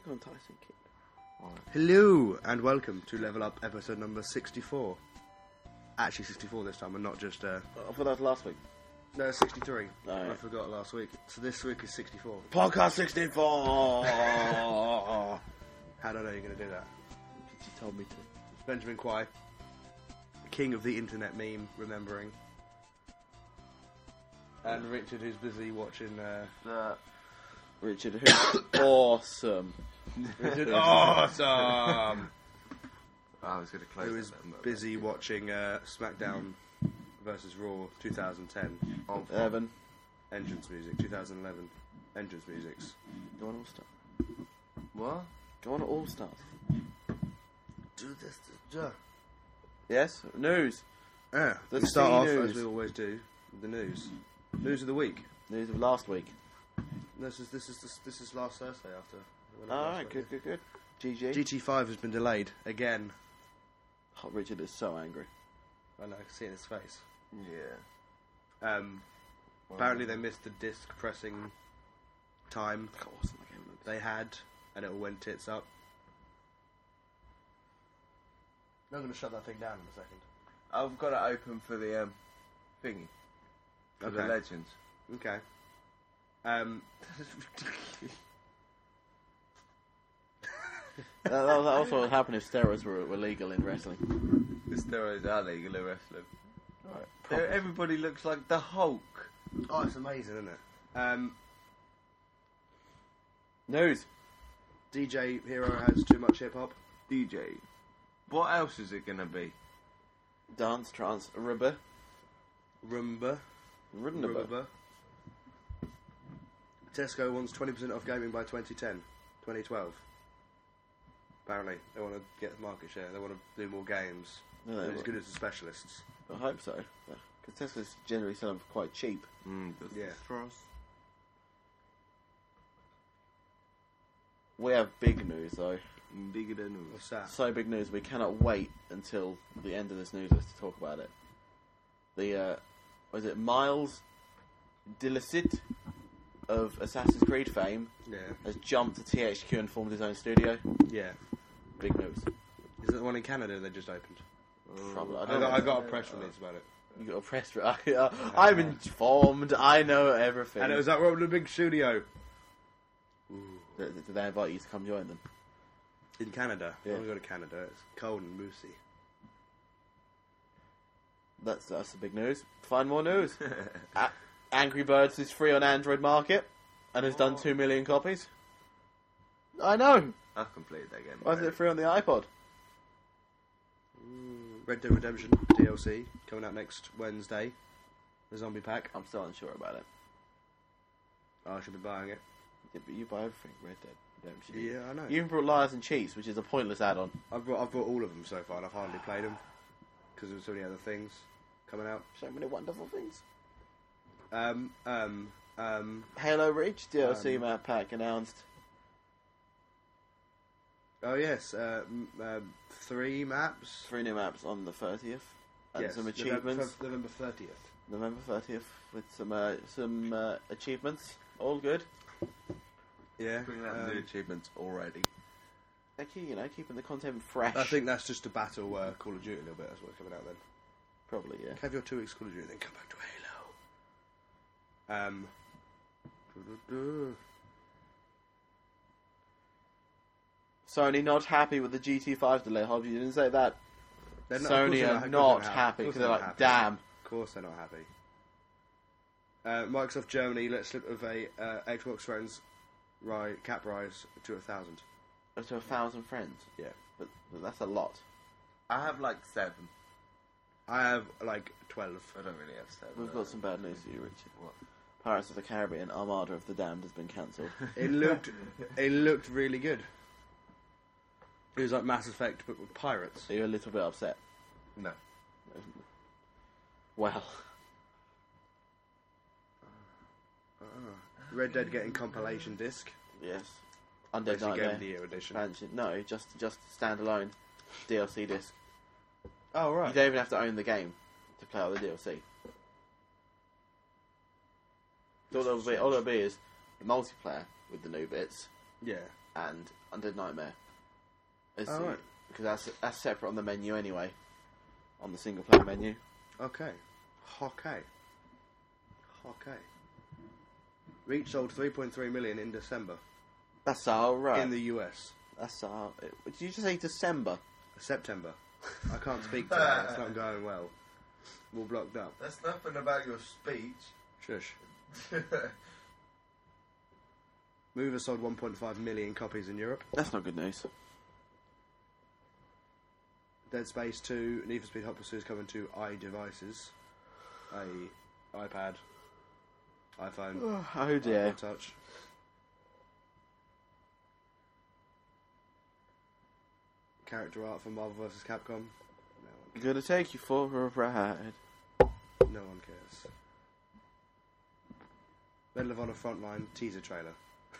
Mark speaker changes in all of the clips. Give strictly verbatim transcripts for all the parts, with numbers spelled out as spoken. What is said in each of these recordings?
Speaker 1: Go on, Tyson Kidd. Right.
Speaker 2: Hello and welcome to Level Up episode number sixty-four. Actually sixty-four this time and not just... Uh,
Speaker 1: I thought that was last week.
Speaker 2: no, sixty-three.
Speaker 1: Oh, yeah.
Speaker 2: I forgot last week. So this week is sixty-four.
Speaker 1: Podcast sixty-four!
Speaker 2: How did I know you're going to do that?
Speaker 1: You told me to.
Speaker 2: Benjamin Quay, king of the internet meme, remembering. And Richard, who's busy watching... Uh,
Speaker 1: Uh, Richard, who's awesome.
Speaker 2: Richard, awesome!
Speaker 3: I was going to close
Speaker 2: Who is
Speaker 3: that,
Speaker 2: busy watching uh, SmackDown versus Raw twenty ten.
Speaker 3: Oh,
Speaker 1: Evan.
Speaker 2: Entrance music, twenty eleven. Entrance musics.
Speaker 1: Go on All Stars.
Speaker 3: what?
Speaker 1: Go on All Stars.
Speaker 2: Do this, yeah.
Speaker 1: Yes? News.
Speaker 2: Yeah,
Speaker 1: The
Speaker 2: we start off,
Speaker 1: C-news.
Speaker 2: as we always do, with the news. News of the week.
Speaker 1: News of last week.
Speaker 2: This is this is this, this is last Thursday after.
Speaker 1: Alright, good, good, good. G G.
Speaker 2: G T five has been delayed again.
Speaker 1: Oh, Richard is so angry.
Speaker 2: I know, I can see it in his face.
Speaker 3: Yeah.
Speaker 2: Um, apparently they missed the disc pressing time
Speaker 1: Of course, the game looks.
Speaker 2: they had, and it all went tits up. I'm going to shut that thing down in a second.
Speaker 3: I've got it open for the um, thingy. For the
Speaker 2: Okay.
Speaker 3: legends.
Speaker 2: Okay. Um,
Speaker 1: that, that was also what would happen if steroids were, were legal in wrestling.
Speaker 3: The steroids are legal in wrestling.
Speaker 1: Right.
Speaker 3: There- Everybody looks like the Hulk.
Speaker 2: oh, it's amazing, isn't it? Um,
Speaker 1: News.
Speaker 2: D J Hero has too much hip hop.
Speaker 3: D J. What else is it going to be?
Speaker 1: Dance, trance, rubber.
Speaker 2: Rumba.
Speaker 1: Rubber.
Speaker 2: Rumba. Tesco wants twenty percent off gaming by twenty ten. twenty twelve. Apparently, they want to get market share. They want to do more games.
Speaker 1: No,
Speaker 2: They're
Speaker 1: they
Speaker 2: as
Speaker 1: will.
Speaker 2: good as the specialists.
Speaker 1: I hope so. Because Tesla's generally sell them for quite cheap.
Speaker 3: Mm,
Speaker 2: Yeah.
Speaker 3: Frost.
Speaker 1: We have big news though.
Speaker 3: Bigger than
Speaker 2: What's that?
Speaker 1: So big news we cannot wait until the end of this news list to talk about it. The uh was it Miles Delicit of Assassin's Creed fame
Speaker 2: Yeah.
Speaker 1: has jumped to T H Q and formed his own studio.
Speaker 2: Yeah.
Speaker 1: Big news.
Speaker 2: Is it the one in Canada they just opened?
Speaker 1: Probably. I
Speaker 2: I
Speaker 1: don't
Speaker 2: got,
Speaker 1: know.
Speaker 2: I got a press release about it.
Speaker 1: You got a press. Uh, I'm informed. I know everything.
Speaker 2: And it was at Robin the Big Studio.
Speaker 1: Did, did they invite you to come join them?
Speaker 2: In Canada.
Speaker 1: Yeah.
Speaker 2: I want to go to Canada. It's cold and moosey.
Speaker 1: That's that's the big news. Find more news. A- Angry Birds is free on Android Market and has done two million copies. I know.
Speaker 3: I've completed that game.
Speaker 1: Why is it free on the iPod?
Speaker 2: Red Dead Redemption D L C coming out next Wednesday. The zombie pack.
Speaker 1: I'm still unsure about it.
Speaker 2: Oh, I should be buying it.
Speaker 1: Yeah, but you buy everything Red Dead Redemption.
Speaker 2: Yeah, I know.
Speaker 1: You even brought Liars and Cheats, which is a pointless add-on.
Speaker 2: I've brought, I've brought all of them so far and I've hardly played them. Because there's so many other things coming out.
Speaker 1: So many wonderful things.
Speaker 2: Um, um, um...
Speaker 1: Halo Reach D L C
Speaker 2: Um,
Speaker 1: map pack announced.
Speaker 2: Oh, yes. Uh, m- um, three maps.
Speaker 1: Three new maps on the thirtieth. And
Speaker 2: Yes,
Speaker 1: some
Speaker 2: November-
Speaker 1: achievements.
Speaker 2: November thirtieth.
Speaker 1: November thirtieth with some uh, some uh, achievements. All good.
Speaker 2: Yeah.
Speaker 3: Bringing out
Speaker 2: um,
Speaker 3: the achievements already.
Speaker 1: Thank you, you know, keeping the content fresh.
Speaker 2: I think that's just to battle uh, Call of Duty a little bit. That's what's coming out then.
Speaker 1: Probably, yeah.
Speaker 2: Have your two weeks Call of Duty, then come back to Halo. Um. doo-doo-doo.
Speaker 1: Sony not happy with the G T five delay. Hobbs, you didn't say that.
Speaker 2: They're not- of course
Speaker 1: Sony
Speaker 2: they're
Speaker 1: are
Speaker 2: of course
Speaker 1: not
Speaker 2: they're
Speaker 1: happy
Speaker 2: Of course
Speaker 1: because they're like,
Speaker 2: not happy.
Speaker 1: damn.
Speaker 2: Of course they're not happy. Uh, Microsoft Germany let slip of a uh, Xbox friends ri- cap rise to a thousand.
Speaker 1: Up to a thousand friends.
Speaker 2: Yeah.
Speaker 1: But, but that's a lot.
Speaker 3: I have like seven.
Speaker 2: I have like twelve.
Speaker 3: I don't really have seven.
Speaker 1: We've got some bad news for you, Richard.
Speaker 3: What?
Speaker 1: Pirates of the Caribbean Armada of the Damned has been cancelled.
Speaker 2: It looked, it looked really good. It was like Mass Effect but with pirates.
Speaker 1: So you're a little bit upset.
Speaker 3: No.
Speaker 1: Well,
Speaker 2: Red Dead getting compilation disc.
Speaker 1: yes. Undead
Speaker 2: Basically Game
Speaker 1: Nightmare.
Speaker 2: of the Year edition.
Speaker 1: Expansion. No, just just standalone D L C disc.
Speaker 2: Oh right.
Speaker 1: You don't even have to own the game to play out the D L C. All it'll be, all it'll be is the multiplayer with the new bits,
Speaker 2: Yeah.
Speaker 1: and Undead Nightmare. It's
Speaker 2: Oh,
Speaker 1: the-
Speaker 2: right.
Speaker 1: Because that's that's separate on the menu anyway, on the single player menu.
Speaker 2: Okay. Okay. Okay. Reach sold three point three million in December
Speaker 1: That's all right.
Speaker 2: in the U S.
Speaker 1: That's all. Did you just say December?
Speaker 2: September. I can't speak today. It's not going well. We're all blocked up.
Speaker 3: That's nothing about your speech.
Speaker 2: Shush. Mover sold one point five million copies in Europe.
Speaker 1: That's not good news.
Speaker 2: Dead Space two, Need for Speed Hot Pursuit is coming to iDevices, a iPad, iPhone,
Speaker 1: Oh dear.
Speaker 2: iPod Touch. Character art for Marvel versus. Capcom. No
Speaker 1: Gonna take you for a ride.
Speaker 2: one, no one cares. Medal of Honor Frontline teaser trailer.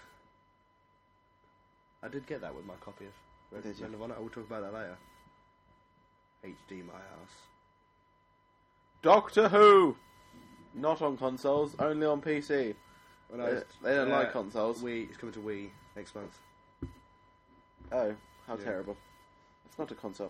Speaker 2: I did get that with my copy of Red
Speaker 1: Did you?
Speaker 2: Medal of Honor. I will talk about that later. H D my ass.
Speaker 1: Doctor Who! Not on consoles, only on P C.
Speaker 2: When I
Speaker 1: They,
Speaker 2: was-
Speaker 1: they don't
Speaker 2: uh,
Speaker 1: like consoles.
Speaker 2: Wii, it's coming to Wii next month.
Speaker 1: Oh, how
Speaker 2: Yeah.
Speaker 1: terrible. It's not a console.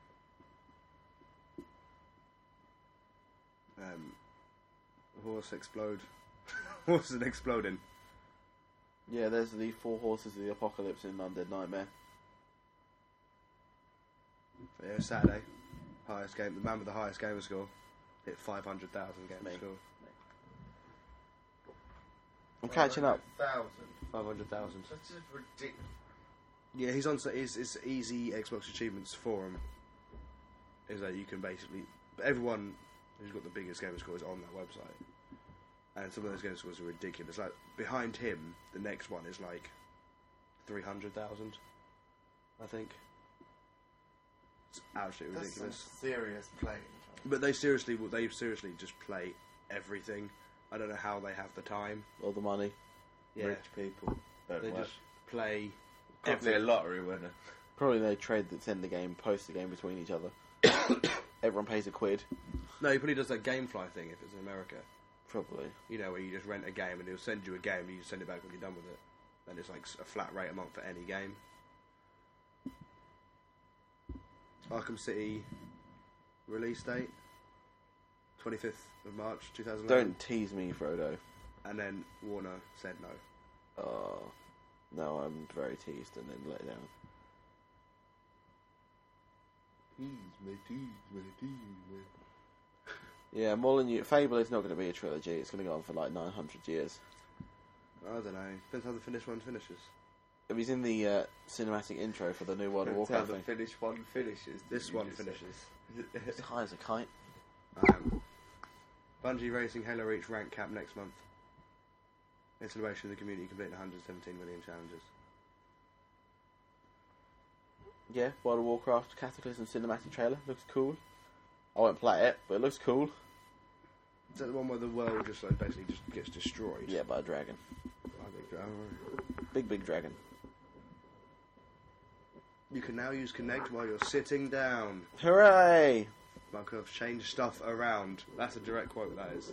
Speaker 2: Um, horse explode. Horses and exploding.
Speaker 1: Yeah, there's the Four Horses of the Apocalypse in Undead Nightmare.
Speaker 2: Yeah, Saturday. Highest game. The man with the highest gamer score hit five hundred thousand gamer
Speaker 1: Me.
Speaker 2: score.
Speaker 1: I'm catching up.
Speaker 3: Thousand.
Speaker 2: Five hundred thousand.
Speaker 3: That's just ridiculous.
Speaker 2: Yeah, he's on. His, his easy Xbox Achievements forum is that you can basically everyone who's got the biggest gamer score is on that website, and some of those gamer scores are ridiculous. Like behind him, the next one is like three hundred thousand, I think. It's absolutely
Speaker 3: That's
Speaker 2: ridiculous.
Speaker 3: some serious playing.
Speaker 2: But they seriously, they seriously just play everything. I don't know how they have the time.
Speaker 1: All the money.
Speaker 2: Yeah,
Speaker 3: Rich people don't
Speaker 2: they
Speaker 3: work.
Speaker 2: just play.
Speaker 3: Definitely a lottery winner.
Speaker 1: Probably they trade that's in the game, post the game between each other. Everyone pays a quid.
Speaker 2: No, he probably does that GameFly thing if it's in America.
Speaker 1: Probably.
Speaker 2: You know, where you just rent a game and he'll send you a game and you just send it back when you're done with it. And it's like a flat rate a month for any game. Arkham City release date twenty-fifth of March two thousand eleven.
Speaker 1: Don't tease me, Frodo.
Speaker 2: And then Warner said no.
Speaker 1: Oh, no, I'm very teased and then let down.
Speaker 3: Tease me, tease me, tease me.
Speaker 1: Yeah, Molyneux. Fable is not going to be a trilogy. It's going to go on for like nine hundred years.
Speaker 2: I don't know. Depends how the finished one finishes.
Speaker 1: If he's in the uh, cinematic intro for the new World of
Speaker 3: That's how
Speaker 1: Warcraft
Speaker 3: the
Speaker 1: thing,
Speaker 3: finished one finishes.
Speaker 2: This
Speaker 3: did you
Speaker 2: one
Speaker 3: just
Speaker 2: finishes.
Speaker 3: say?
Speaker 1: it's high as a kite.
Speaker 2: Um, Bungie Racing Halo Reach rank cap next month. In celebration of the community completing one hundred seventeen million challenges.
Speaker 1: Yeah, World of Warcraft Cataclysm cinematic trailer looks cool. I won't play it, but it looks cool.
Speaker 2: Is that the one where the world just like basically just gets destroyed?
Speaker 1: Yeah, by a dragon,
Speaker 2: I think- oh,
Speaker 1: big big dragon.
Speaker 2: You can now use Connect while you're sitting down.
Speaker 1: Hooray!
Speaker 2: Microsoft changed stuff around. That's a direct quote, that is.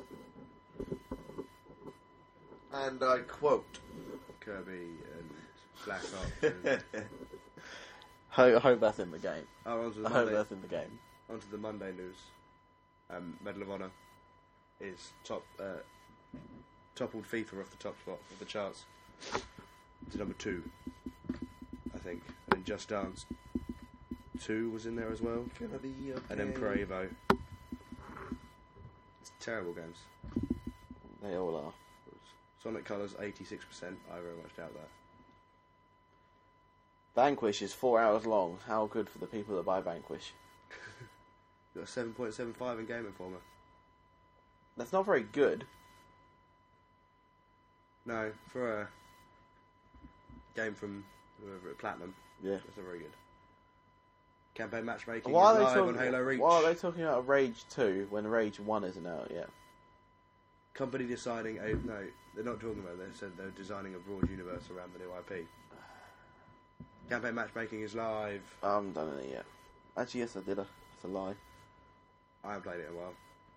Speaker 3: And I quote.
Speaker 2: Kirby and Black Ops. And...
Speaker 1: I I hope that's in the game.
Speaker 2: oh, onto the
Speaker 1: I hope
Speaker 2: Monday,
Speaker 1: that's in the game.
Speaker 2: onto the Monday news. Um, Medal of Honor is top uh, toppled FIFA off the top spot of the charts to number two, I think. And then Just Dance two was in there as well.
Speaker 3: Gonna be okay.
Speaker 2: And then Pro Evo. It's terrible games.
Speaker 1: They all are.
Speaker 2: Sonic Colors eighty-six percent. I very much doubt that.
Speaker 1: Vanquish is four hours long. How good for the people that buy Vanquish.
Speaker 2: Got a seven point seven five in Game Informer.
Speaker 1: That's not very good.
Speaker 2: No, for a game from whoever it Platinum,
Speaker 1: Yeah.
Speaker 2: that's not very good. Campaign matchmaking
Speaker 1: Why
Speaker 2: is
Speaker 1: are, they
Speaker 2: live
Speaker 1: talking,
Speaker 2: on Halo Reach.
Speaker 1: why are they talking about Rage two when Rage one isn't out yet?
Speaker 2: Company deciding a no, they're not talking about this. They said they're designing a broad universe around the new I P. Campaign matchmaking is live.
Speaker 1: I haven't done it yet. Actually, yes, I did. It's a lie.
Speaker 2: I haven't played it in a while.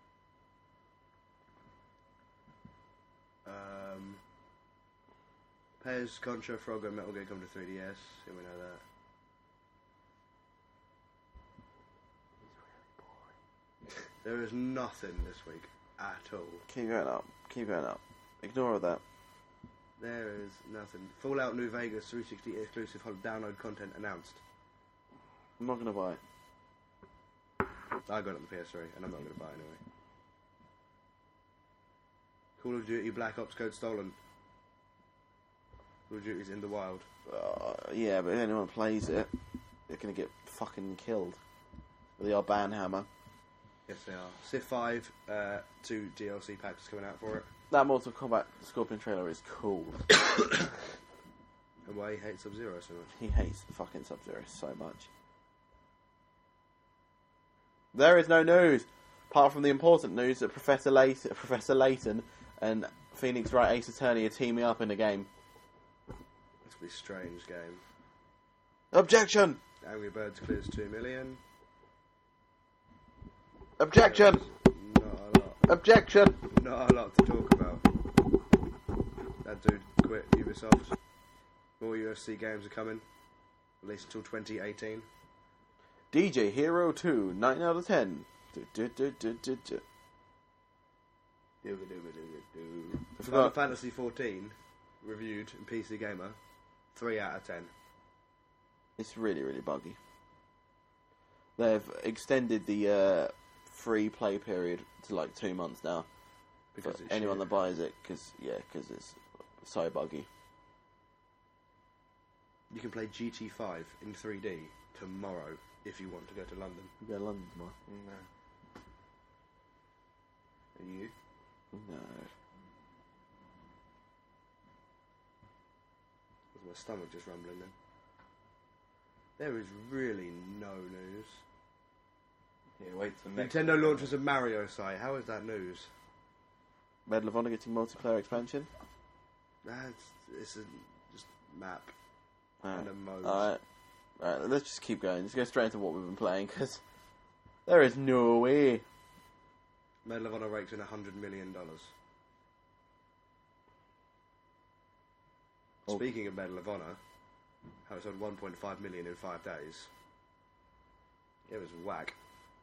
Speaker 2: Um, Pez, Contra, Frogger, and Metal Gear come to three D S. Yeah, we know that. There is nothing this week at all.
Speaker 1: Keep going up. Keep going up. Ignore all that.
Speaker 2: There is nothing. Fallout New Vegas three sixty exclusive download content announced.
Speaker 1: I'm not going to buy it.
Speaker 2: I got it on the P S three, and I'm not going to buy it anyway. Call of Duty Black Ops Code stolen. Call of Duty's in the wild.
Speaker 1: Uh, yeah, but if anyone plays it, they're going to get fucking killed. With the odd ban hammer.
Speaker 2: Yes, they are. Civ five, uh, two D L C packs coming out for it.
Speaker 1: That Mortal Kombat Scorpion trailer is cool.
Speaker 2: And why he hates Sub-Zero so much.
Speaker 1: He hates fucking Sub-Zero so much. There is no news, apart from the important news that Professor Layton, Professor Layton and Phoenix Wright Ace Attorney are teaming up in a game.
Speaker 2: This will be a strange game.
Speaker 1: Objection!
Speaker 2: Angry Birds clears two million.
Speaker 1: Objection!
Speaker 2: Not a lot.
Speaker 1: Objection!
Speaker 2: Not a lot to talk about. That dude quit Ubisoft. More U F C games are coming. At least until twenty eighteen.
Speaker 1: D J Hero two, nine out of ten. Do, do, do, do, do, do.
Speaker 2: Do, do, do, do, do.
Speaker 1: I
Speaker 2: Final
Speaker 1: forgot.
Speaker 2: Fantasy fourteen, reviewed in P C Gamer, three out of ten.
Speaker 1: It's really, really buggy. They've extended the uh, free play period to like two months now.
Speaker 2: Because
Speaker 1: For
Speaker 2: it's
Speaker 1: anyone
Speaker 2: shit.
Speaker 1: that buys it, because yeah, because it's so buggy.
Speaker 2: You can play G T five in three D tomorrow if you want to go to London.
Speaker 1: You go to London tomorrow?
Speaker 3: No. And you?
Speaker 1: No.
Speaker 2: Was my stomach just rumbling then? There is really no news.
Speaker 3: Yeah, wait till next
Speaker 2: Nintendo
Speaker 3: week.
Speaker 2: launches a Mario site. How is that news?
Speaker 1: Medal of Honor getting multiplayer expansion?
Speaker 2: That's it's a just map
Speaker 1: Alright.
Speaker 2: and a mode.
Speaker 1: Alright. Alright, let's just keep going. Let's go straight into what we've been playing, because there is no way.
Speaker 2: Medal of Honor rakes in a hundred million dollars.
Speaker 1: Oh.
Speaker 2: Speaking of Medal of Honor, how it's on one point five million in five days. It was whack.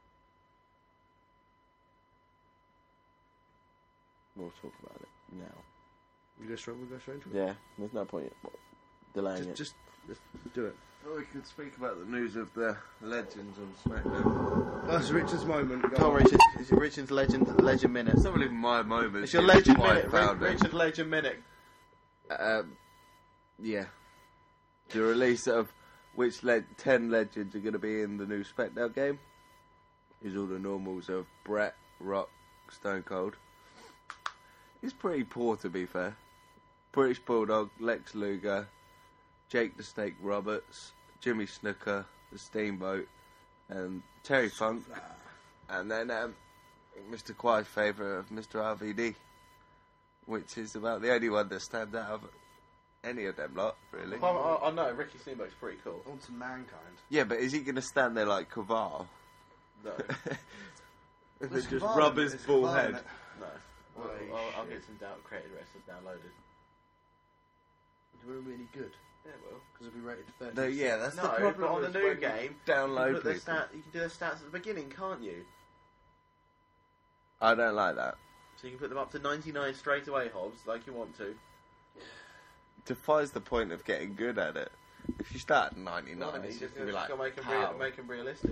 Speaker 1: We'll talk about it now.
Speaker 2: We go straight. We go straight into it.
Speaker 1: Yeah, there's no point delaying
Speaker 2: Just,
Speaker 1: it.
Speaker 2: just, just do it.
Speaker 3: Well, we can speak about the news of the legends on SmackDown.
Speaker 2: That's Richard's moment. Go
Speaker 1: Come on,
Speaker 2: on.
Speaker 1: Richard. It's your Richard's legend, legend minute.
Speaker 3: It's not even my moment.
Speaker 1: It's your legend
Speaker 3: quite
Speaker 1: minute.
Speaker 3: found
Speaker 1: Ri-
Speaker 3: it.
Speaker 1: Richard's legend minute.
Speaker 3: Um, yeah. The release of which le- ten legends are going to be in the new SmackDown game is all the normals of Bret, Rock, Stone Cold. It's pretty poor, to be fair. British Bulldog, Lex Luger, Jake the Snake Roberts, Jimmy Snooker, the Steamboat, and Terry Funk, and then um, Mister Quiet's favourite of Mister R V D, which is about the only one that stands out of any of them lot, really.
Speaker 1: Well, I, I know Ricky Steamboat's pretty cool.
Speaker 2: On to Mankind.
Speaker 3: Yeah, but is he going to stand there like Kavar?
Speaker 1: No,
Speaker 3: and
Speaker 2: It's
Speaker 3: then just
Speaker 2: Kavar,
Speaker 3: rub
Speaker 2: isn't it?
Speaker 3: his
Speaker 2: It's
Speaker 3: ball
Speaker 2: Kavar,
Speaker 3: head?
Speaker 2: isn't it?
Speaker 1: no.
Speaker 2: Holy
Speaker 1: I'll, I'll, I'll
Speaker 2: shit.
Speaker 1: get some down created wrestlers downloaded.
Speaker 2: It will be any good
Speaker 1: Yeah, well.
Speaker 2: because it'll be rated thirty.
Speaker 3: No, yeah, that's
Speaker 1: No,
Speaker 3: the problem.
Speaker 1: but on the
Speaker 3: is
Speaker 1: new
Speaker 3: when you
Speaker 1: game,
Speaker 3: download
Speaker 1: you, put the
Speaker 3: people.
Speaker 1: stat, you can do the stats at the beginning, can't you?
Speaker 3: I don't like that.
Speaker 1: So you can put them up to ninety-nine straight away, Hobbs, like you want to.
Speaker 3: Defies the point of getting good at it. If you start at ninety-nine,
Speaker 1: No,
Speaker 3: it's
Speaker 1: you
Speaker 3: just
Speaker 1: just
Speaker 3: going to be like,
Speaker 1: gotta make them,
Speaker 3: how?
Speaker 1: real, make them realistic.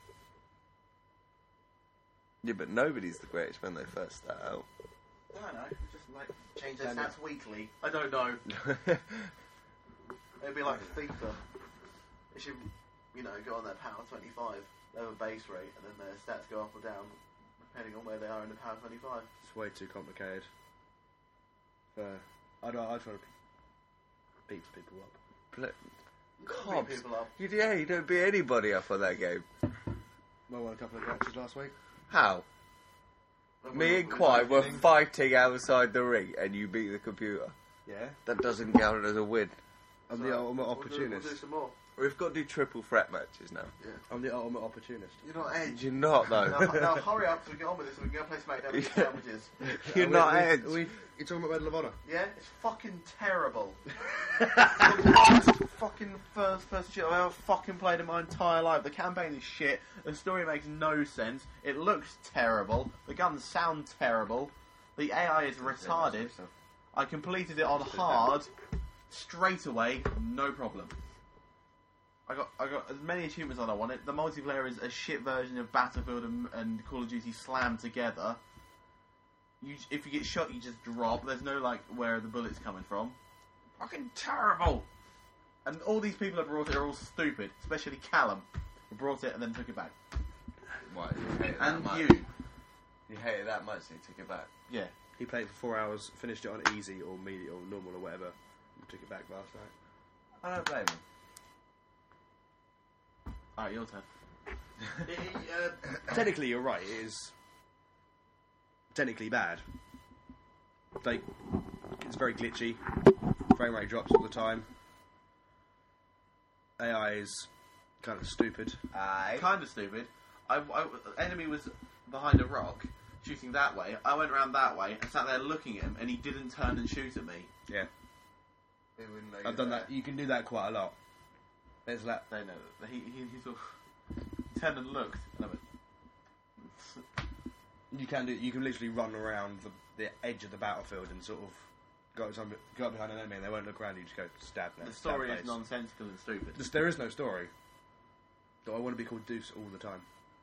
Speaker 3: Yeah, but nobody's the greatest when they first start out.
Speaker 1: I don't know. Just like change their
Speaker 2: And-
Speaker 1: stats weekly. I don't know. It'd be like FIFA. They should, you know, go on their power twenty-five. They have a base rate, and then their stats go up or down depending on where they are in the power twenty-five.
Speaker 2: It's way too complicated. Uh, I don't. I try to beat people up.
Speaker 3: Pl-
Speaker 1: You can't
Speaker 3: Cobbs.
Speaker 1: beat people up.
Speaker 3: You, yeah, you don't beat anybody up on that game.
Speaker 2: I won a couple of matches last week.
Speaker 3: How? Me and Quai were fighting outside the ring, and you beat the computer.
Speaker 2: Yeah.
Speaker 3: That doesn't count as a win.
Speaker 2: I'm the ultimate
Speaker 1: We'll do, we'll
Speaker 2: opportunist.
Speaker 1: do some more.
Speaker 3: We've got to do triple threat matches now.
Speaker 2: I'm the ultimate opportunist.
Speaker 1: You're not Edge.
Speaker 3: You're not, though.
Speaker 1: now, now hurry up so we get on with this so we can go play SmackDown and eat sandwiches.
Speaker 3: You're
Speaker 2: Uh,
Speaker 3: not
Speaker 2: we,
Speaker 3: Edge.
Speaker 2: We, You're talking about Medal of Honor?
Speaker 1: Yeah, it's fucking terrible. It's the worst fucking first person shit I've ever fucking played in my entire life. The campaign is shit. The story makes no sense. It looks terrible. The guns sound terrible. The A I is retarded. I completed it on hard straight away, no problem. I got I got as many achievements as I wanted. The multiplayer is a shit version of Battlefield and, and Call of Duty slammed together. You, if you get shot, you just drop. There's no, like, where are the bullets coming from. Fucking terrible! And all these people that brought it are all stupid, especially Callum, who brought it and then took it back.
Speaker 3: What, you hate it that
Speaker 1: And
Speaker 3: much?
Speaker 1: you.
Speaker 3: You hate it that much that you took it back?
Speaker 1: Yeah.
Speaker 2: He played for four hours, finished it on easy or medium or normal or whatever, and took it back last night.
Speaker 3: I don't blame him.
Speaker 1: Alright, your turn.
Speaker 2: It, uh, technically, you're right. It is technically bad. Like, it's very glitchy. Frame rate drops all the time. A I is kind of stupid.
Speaker 3: Aye.
Speaker 1: Kind of stupid. I, I, enemy was behind a rock, shooting that way. I went around that way and sat there looking at him, and he didn't turn and shoot at me.
Speaker 2: Yeah,
Speaker 3: He wouldn't know
Speaker 2: I've
Speaker 3: you're
Speaker 2: done
Speaker 3: there.
Speaker 2: that. You can do that quite a lot. There's that.
Speaker 1: They know that. He, he, he sort of turned and looked, and I went...
Speaker 2: You can do. You can literally run around the, the edge of the battlefield and sort of go some, go up behind an enemy, and they won't look around you. Just go stab them.
Speaker 1: The story
Speaker 2: stab
Speaker 1: is
Speaker 2: face.
Speaker 1: nonsensical and stupid.
Speaker 2: This- There is no story. So I want to be called Deuce all the time.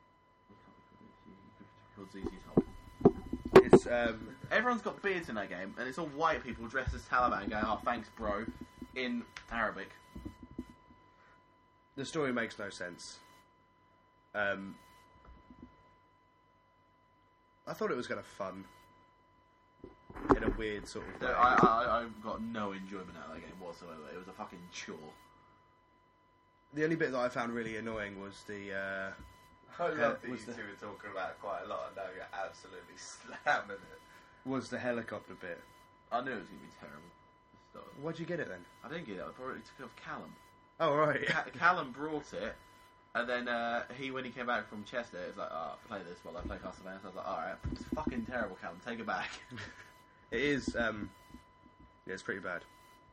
Speaker 2: It's um.
Speaker 1: Everyone's got beards in that game, and it's all white people dressed as Taliban going, "Oh, thanks, bro," in Arabic.
Speaker 2: The story makes no sense. Um, I thought it was kind of fun in a weird sort of
Speaker 1: No,
Speaker 2: way.
Speaker 1: I, I, I got no enjoyment out of that game whatsoever. It was a fucking chore.
Speaker 2: The only bit that I found really annoying was the uh,
Speaker 3: I love that you
Speaker 2: was
Speaker 3: two
Speaker 2: the-
Speaker 3: were talking about it quite a lot, and now you're absolutely slamming it.
Speaker 2: was the helicopter bit.
Speaker 1: I knew it was going to be terrible. So,
Speaker 2: Why'd you get it then?
Speaker 1: I didn't get it. I probably took it off Callum.
Speaker 2: Oh right.
Speaker 1: Ca- Callum brought it, and then uh, he, when he came back from Chester, it was like, "Oh, play this while I play Castlevania." So I was like, "Alright, it's fucking terrible, Callum. Take it back."
Speaker 2: It is. Um, yeah, it's pretty bad.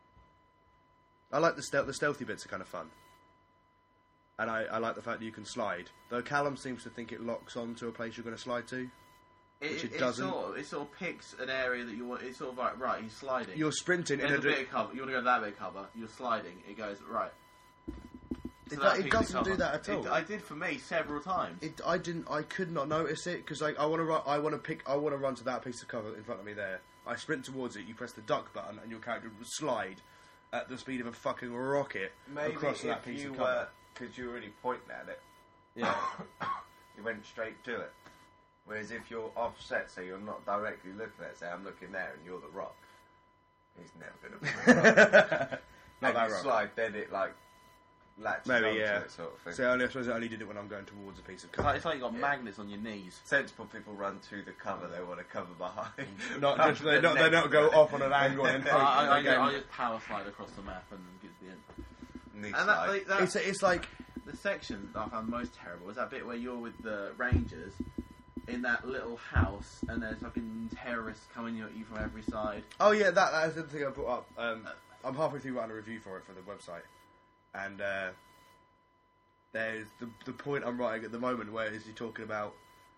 Speaker 2: I like the stealth. The stealthy bits are kind of fun, and I, I like the fact that you can slide. Though Callum seems to think it locks on to a place you're going to slide to.
Speaker 1: It,
Speaker 2: Which it
Speaker 1: it
Speaker 2: doesn't.
Speaker 1: Sort of, it sort of picks an area that you want. It's sort of like, right, he's sliding.
Speaker 2: You're sprinting in
Speaker 1: There's
Speaker 2: a.
Speaker 1: a bit of cover. You want to go to that bit of cover. You're sliding. It goes right.
Speaker 2: It,
Speaker 1: to that
Speaker 2: do- it
Speaker 1: piece of
Speaker 2: doesn't
Speaker 1: cover.
Speaker 2: do that at all.
Speaker 1: It, I did for me several times.
Speaker 2: It, I didn't. I could not notice it because like I want to. Run, I want to pick. I want to run to that piece of cover in front of me. There, I sprint towards it. You press the duck button, and your character will slide at the speed of a fucking rocket
Speaker 3: Maybe
Speaker 2: across that
Speaker 3: if
Speaker 2: piece
Speaker 3: you
Speaker 2: of
Speaker 3: were,
Speaker 2: cover.
Speaker 3: because you were already pointing at it,
Speaker 2: Yeah,
Speaker 3: you went straight to it. Whereas if you're offset, so you're not directly looking at it, say I'm looking there and you're the rock, he's never going to be the rock.
Speaker 2: not
Speaker 3: and
Speaker 2: that
Speaker 3: you
Speaker 2: rock.
Speaker 3: slide, then it like latches
Speaker 2: Maybe,
Speaker 3: onto
Speaker 2: yeah.
Speaker 3: it sort of thing.
Speaker 2: So I only, I suppose I only did it when I'm going towards a piece of
Speaker 1: It's
Speaker 2: cover.
Speaker 1: like, it's like you got
Speaker 3: Yeah.
Speaker 1: magnets on your knees.
Speaker 3: Sensible people run to the cover they want to cover behind.
Speaker 2: Not just they not they don't go off on an angle and
Speaker 1: I, I, I,
Speaker 2: again.
Speaker 1: I just power slide across the map and get to the end.
Speaker 3: Knee
Speaker 1: And that,
Speaker 3: slide.
Speaker 1: like, that
Speaker 2: It's it's like
Speaker 1: the section that I found most terrible was that bit where you're with the Rangers in that little house, and there's fucking terrorists coming at you from every side.
Speaker 2: oh yeah that that's the thing I brought up. Um, I'm halfway through writing a review for it for the website, and uh, there's the the point I'm writing at the moment where is he talking about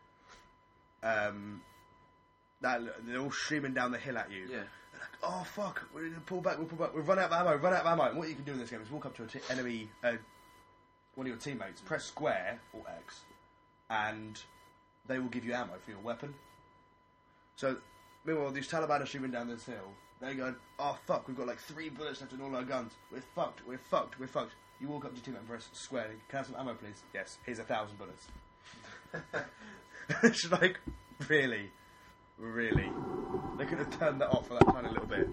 Speaker 2: um that they're all streaming down the hill at you.
Speaker 1: Yeah.
Speaker 2: They're like, oh fuck, we're gonna pull back, we'll pull back, we've run out of ammo, run out of ammo. And what you can do in this game is walk up to an t- enemy, uh, one of your teammates, press square or X, and they will give you ammo for your weapon. So, meanwhile, these Taliban are streaming down this hill. They're going, oh fuck, we've got like three bullets left in all our guns. We're fucked, we're fucked, we're fucked. You walk up to your teammate and press square. Can I have some ammo, please? Yes, here's a thousand bullets. It's like, really? Really? They could have turned that off for that tiny little bit.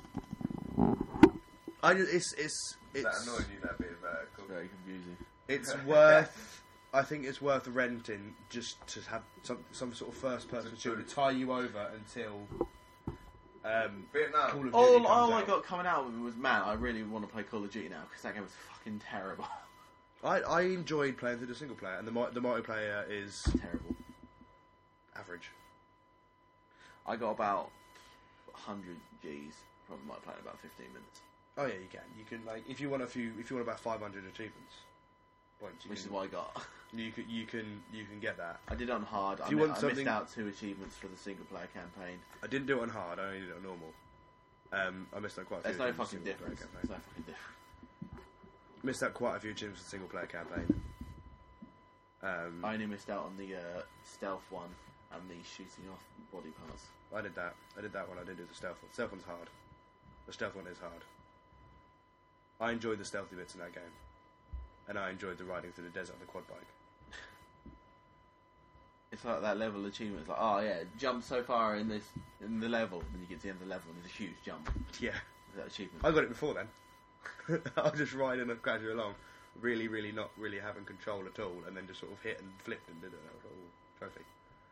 Speaker 2: I just, it's, it's,
Speaker 3: Is
Speaker 2: it's,
Speaker 3: that annoying you, that bit of vertical?
Speaker 1: Very confusing.
Speaker 2: it's worth, I think it's worth renting just to have some, some sort of first person
Speaker 3: To
Speaker 2: shooter
Speaker 3: do-
Speaker 2: tie you over until, um,
Speaker 3: Vietnam.
Speaker 2: Call of Duty
Speaker 1: All,
Speaker 2: comes
Speaker 1: all I
Speaker 2: out.
Speaker 1: got coming out of it was, man, I really want to play Call of Duty now because that game was fucking terrible.
Speaker 2: I, I enjoyed playing through the single player, and the mu- the multiplayer is
Speaker 1: terrible.
Speaker 2: average.
Speaker 1: I got about one hundred G's, probably might play in about fifteen minutes.
Speaker 2: Oh yeah, you can. You can like if you want a few, if you want about five hundred achievements points, you
Speaker 1: Which
Speaker 2: can,
Speaker 1: is what I got.
Speaker 2: you can you can you can get that.
Speaker 1: I did it on hard.
Speaker 2: If
Speaker 1: I,
Speaker 2: you
Speaker 1: mi-
Speaker 2: want
Speaker 1: I
Speaker 2: something-
Speaker 1: missed out two achievements for the single player campaign.
Speaker 2: I didn't do it on hard. I only did it on normal. Um, I missed out quite a few.
Speaker 1: There's no
Speaker 2: achievements
Speaker 1: fucking
Speaker 2: in single player
Speaker 1: difference.
Speaker 2: campaign.
Speaker 1: There's no fucking difference.
Speaker 2: Missed out quite a few achievements in single player campaign. Um,
Speaker 1: I only missed out on the uh, stealth one and the shooting off body parts.
Speaker 2: I did that. I did that one. I didn't do the stealth one. Stealth one's hard. The stealth one is hard. I enjoyed the stealthy bits in that game, and I enjoyed the riding through the desert on the quad bike.
Speaker 1: It's like that level achievement. It's like, oh yeah, jump so far in this in the level, and you get to the end of the level, and there's a huge jump.
Speaker 2: Yeah,
Speaker 1: That achievement.
Speaker 2: I got it before then. I was just riding and gradually along, really, really not really having control at all, and then just sort of hit and flipped and did it. That was all trophy.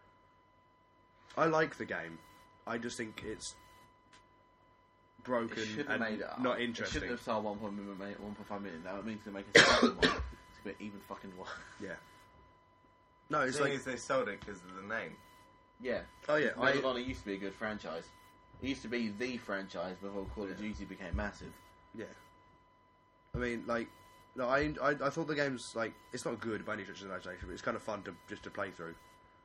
Speaker 2: I like the game. I just think it's broken
Speaker 1: It should
Speaker 2: and
Speaker 1: have made it
Speaker 2: not
Speaker 1: It
Speaker 2: interesting.
Speaker 1: shouldn't have sold one point five million. Now it means to make a second one. It's going to be even fucking worse.
Speaker 2: Yeah. No,
Speaker 3: The
Speaker 2: it's
Speaker 3: thing
Speaker 2: like
Speaker 3: is, they sold it because of the name.
Speaker 1: Yeah.
Speaker 2: oh yeah,
Speaker 1: Medal
Speaker 2: I,
Speaker 1: of Honor used to be a good franchise. It used to be the franchise before Call of Duty became massive.
Speaker 2: yeah. I mean, like, no, I, I I thought the game's like it's not good by any stretch of the imagination, but it's kind of fun to just to play through.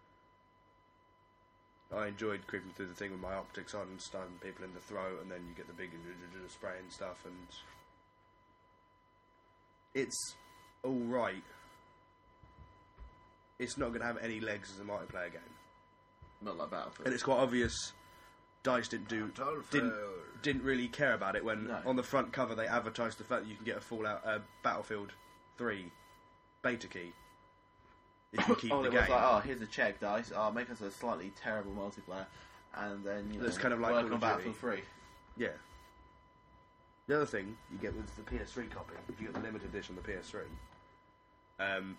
Speaker 2: I enjoyed creeping through the thing with my optics on and stunning people in the throat, and then you get the big spray and stuff, and it's all right. It's not going to have any legs as a multiplayer game,
Speaker 1: Not like Battlefield.
Speaker 2: and it's quite obvious. DICE didn't do didn't didn't really care about it when
Speaker 1: No.
Speaker 2: on the front cover they advertised the fact that you can get a Fallout uh, Battlefield three beta key if you keep
Speaker 1: oh,
Speaker 2: the
Speaker 1: it
Speaker 2: game.
Speaker 1: was like, oh, here's a check, DICE. Oh, make us a slightly terrible multiplayer, and then you know,
Speaker 2: That's kind of like
Speaker 1: work
Speaker 2: Call
Speaker 1: on
Speaker 2: of Duty.
Speaker 1: Battlefield three.
Speaker 2: Yeah. The other thing you get with the P S three copy, if you get the limited edition on the P S three, um,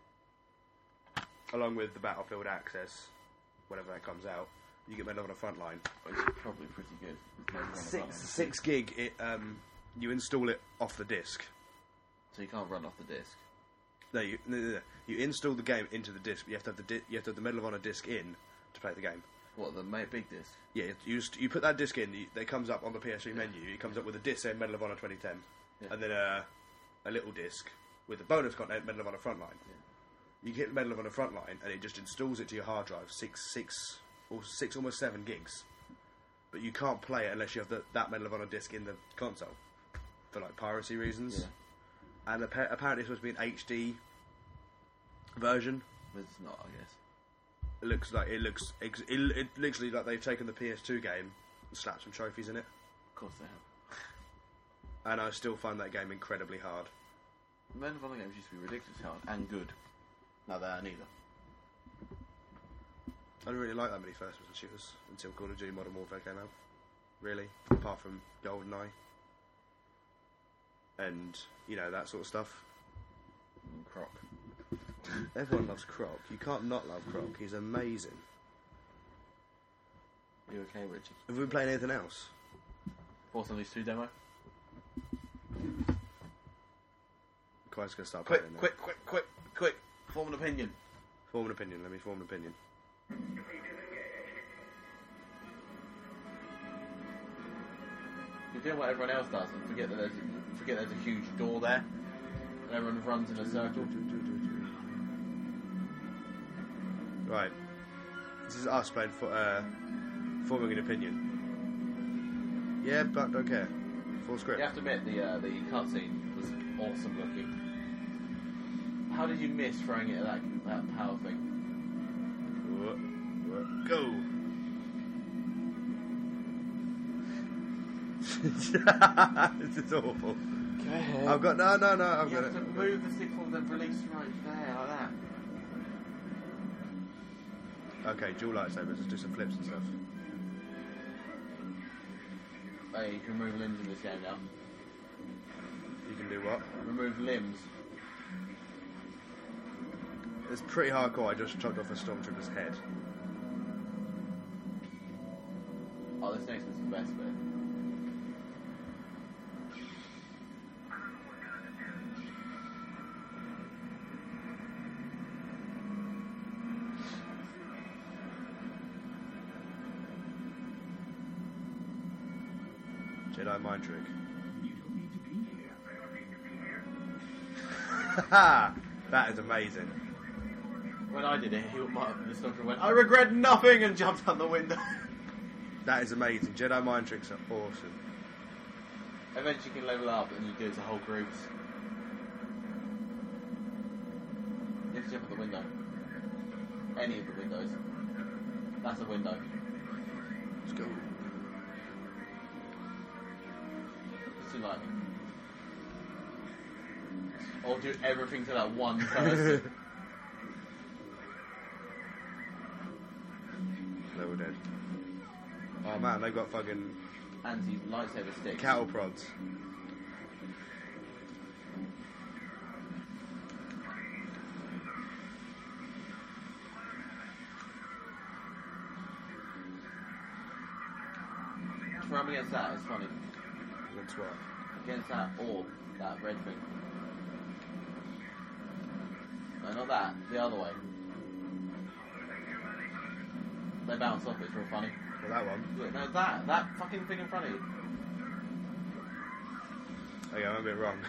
Speaker 2: along with the Battlefield Access, whenever that comes out, you get Medal of Honor Frontline.
Speaker 1: Which is probably pretty good. Maybe one of
Speaker 2: Six,
Speaker 1: those.
Speaker 2: six gig. It um, you install it off the disc.
Speaker 1: So you can't run off the disc.
Speaker 2: No, you no, no, no. you install the game into the disc. But you have to have the di- you have to have the Medal of Honor disc in to play the game.
Speaker 1: What, the ma- big disc?
Speaker 2: Yeah, you just, you put that disc in. You, it comes up on the P S three menu. It comes up with a disc saying Medal of Honor twenty ten,
Speaker 1: Yeah.
Speaker 2: and then a a little disc with the bonus content Medal of Honor Frontline. You get the Medal of Honor Frontline, and it just installs it to your hard drive, six six or six almost seven gigs. But you can't play it unless you have the, that Medal of Honor disc in the console for like piracy reasons.
Speaker 1: Yeah.
Speaker 2: And appa- apparently it's supposed to be an H D version.
Speaker 1: But it's not, I guess.
Speaker 2: It looks like it looks ex- it, it literally like they've taken the P S two game and slapped some trophies in it.
Speaker 1: Of course they have.
Speaker 2: And I still find that game incredibly hard.
Speaker 1: Men of Honor games used to be ridiculously hard and good. Now they are neither.
Speaker 2: I didn't really like that many first-person shooters until Call of Duty Modern Warfare came out. Really, apart from GoldenEye and you know that sort of stuff.
Speaker 1: And Croc.
Speaker 2: Everyone loves Croc. You can't not love Croc. He's amazing.
Speaker 1: You okay, Richard?
Speaker 2: Have we been playing anything else?
Speaker 1: Force Unleashed two demo?
Speaker 2: Quite's going to start
Speaker 1: Quick,
Speaker 2: playing now.
Speaker 1: quick, quick, quick, quick. Form an opinion.
Speaker 2: Form an opinion. Let me form an opinion.
Speaker 1: You're doing what everyone else does and forget that there's a, forget there's a huge door there and everyone runs in a circle.
Speaker 2: Right. This is us playing for uh, forming an opinion. Yeah, but don't care. Full script.
Speaker 1: You have to admit the uh, the cutscene was awesome looking. How did you miss throwing it at that that power thing?
Speaker 2: Go. This is awful.
Speaker 1: Go ahead.
Speaker 2: I've got no, no, no. I've
Speaker 1: You
Speaker 2: got
Speaker 1: have
Speaker 2: it.
Speaker 1: to move the stick forward and release right there like that.
Speaker 2: Okay, dual lightsabers. Let's do some flips and stuff.
Speaker 1: Hey, you can remove limbs in this game now.
Speaker 2: You can do what?
Speaker 1: Remove limbs.
Speaker 2: It's pretty hardcore. I just chopped off a stormtrooper's head.
Speaker 1: Oh, this next one's the best bit.
Speaker 2: Jedi mind trick. Haha! That is amazing.
Speaker 1: When I did it, he my, the Stormtrooper went, I regret nothing, and jumped out the window.
Speaker 2: That is amazing. Jedi mind tricks are awesome.
Speaker 1: Eventually you can level up and you do it to whole groups. You have to jump out the window. Any of the windows. That's a window.
Speaker 2: Let's go.
Speaker 1: It's too lightning. Or do everything to that one person.
Speaker 2: They're all dead. Oh man, they've got fucking
Speaker 1: Anti-lightsaber sticks.
Speaker 2: cattle prods.
Speaker 1: Run against that, it's funny.
Speaker 2: That's what.
Speaker 1: Against that orb, that red thing. No, not that, the other way. They bounce off, it's real funny.
Speaker 2: Well, that one.
Speaker 1: Look, no, that, that fucking thing in front of you.
Speaker 2: Okay, I'm a bit wrong.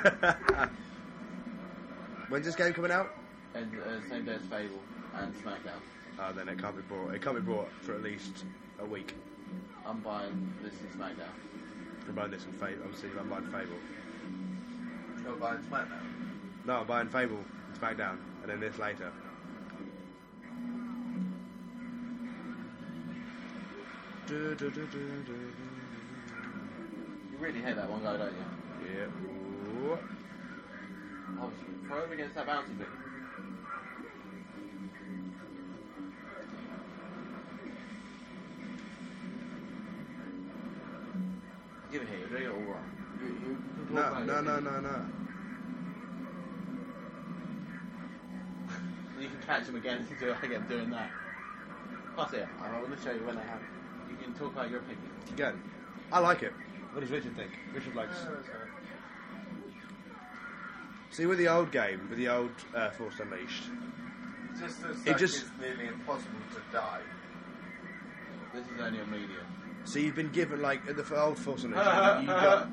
Speaker 2: When's this game coming out?
Speaker 1: And uh, same day as Fable and SmackDown.
Speaker 2: Oh, then it can't be brought. It can't be brought for at least a week.
Speaker 1: I'm buying this in SmackDown.
Speaker 2: I'm buying this in Fable. I'm seeing I'm buying Fable.
Speaker 4: You're buying SmackDown?
Speaker 2: No, I'm buying Fable and SmackDown, and then this later. Du, du, du, du, du, du.
Speaker 1: You really hate that one guy, don't you?
Speaker 2: Yeah. Ooh.
Speaker 1: Oh, throw him against that bouncy thing. Give it here, you're doing it all wrong. You, you, you can talk
Speaker 2: No,
Speaker 1: about
Speaker 2: no,
Speaker 1: it.
Speaker 2: no, no, no.
Speaker 1: You can catch him again if you do it again doing that. Plus it, I want to show you when I have. You can talk about your opinion.
Speaker 2: Again, I like it. What does Richard think? Richard likes. See, with the old game, with the old uh, Force Unleashed,
Speaker 4: Just as
Speaker 2: It
Speaker 4: like
Speaker 2: just-
Speaker 4: it's nearly impossible to die.
Speaker 1: This is only a medium.
Speaker 2: so you've been given like in the f- old Force Unleashed, you got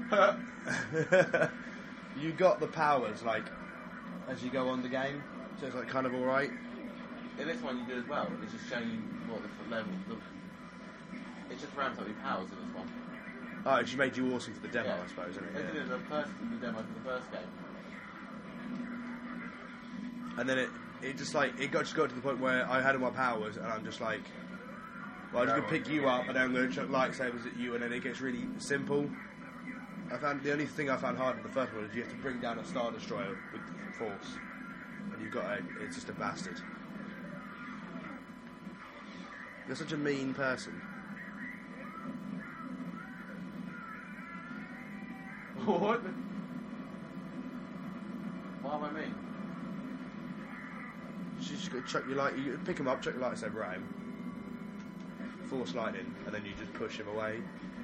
Speaker 2: you got the powers like as you go on the game, so it's like kind of all right.
Speaker 1: In this one you do as well. It's just showing you what the f- level. The, it just ramps up your powers in this one.
Speaker 2: Oh, it just made you awesome for the demo,
Speaker 1: Yeah.
Speaker 2: I suppose, isn't
Speaker 1: They
Speaker 2: it?
Speaker 1: did it in the first in the demo for the first game.
Speaker 2: Yeah. And then it it just like it got just got to the point where I had all my powers, and I'm just like, well, I'm just gonna pick you up, and then I'm gonna chuck lightsabers at you, and then it gets really simple. I found the only thing I found hard in the first one is you have to bring down a Star Destroyer with force, and you've got a, it's just a bastard. You're such a mean person.
Speaker 1: What? What am I mean?
Speaker 2: You just got to chuck your light. You pick him up, chuck your lightsaber at him, force lightning, and then you just push him away.